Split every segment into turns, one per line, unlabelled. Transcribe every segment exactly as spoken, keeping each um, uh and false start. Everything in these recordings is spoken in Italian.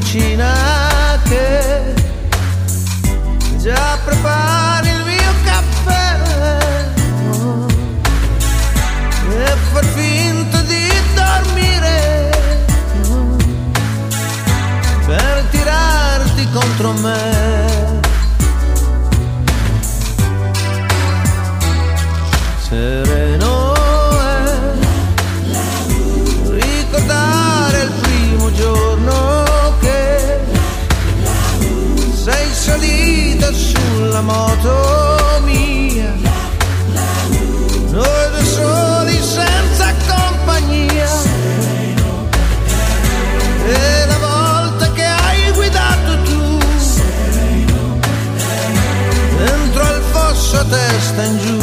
cucina che già prepari il mio caffè e far finta di dormire per tirarti contro me. Sereno è ricordare il primo giorno che sei salita sulla moto mia, noi due soli senza compagnia, e la volta che hai guidato tu dentro al fosso a testa in giù.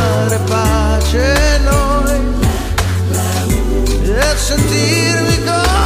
Sentirmi come